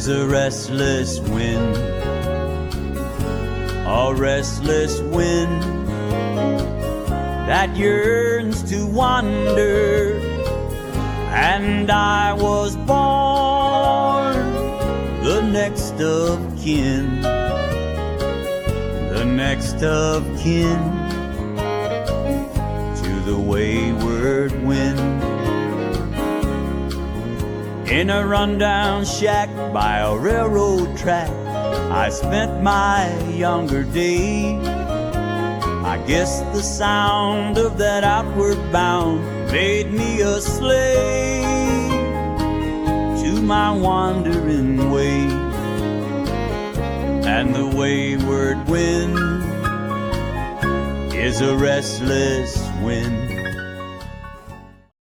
is a restless wind, a restless wind that yearns to wander. And I was born the next of kin, the next of kin to the wayward wind. In a rundown shack by a railroad track, I spent my younger days. I guess the sound of that outward bound made me a slave to my wandering ways. And the wayward wind is a restless wind,